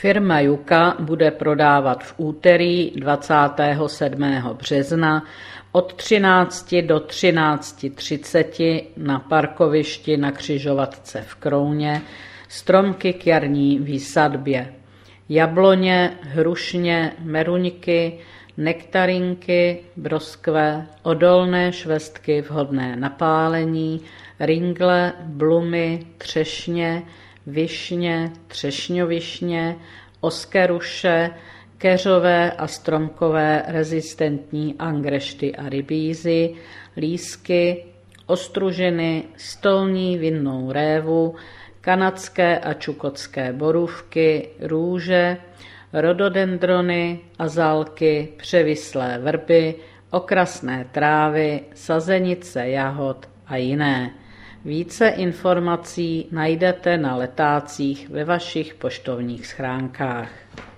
Firma Juka bude prodávat v úterý 27. března od 13 do 13:30 na parkovišti na křižovatce v Krouně stromky k jarní výsadbě. Jabloně, hrušně, meruňky, nektarinky, broskve, odolné švestky vhodné na pálení, ringle, blumy, třešně, višně, třešňovišně, oskeruše, keřové a stromkové rezistentní angrešty a rybízy, lísky, ostružiny, stolní vinnou révu, kanadské a čukotské borůvky, růže, rododendrony, azalky, převislé vrby, okrasné trávy, sazenice jahod a jiné. Více informací najdete na letácích ve vašich poštovních schránkách.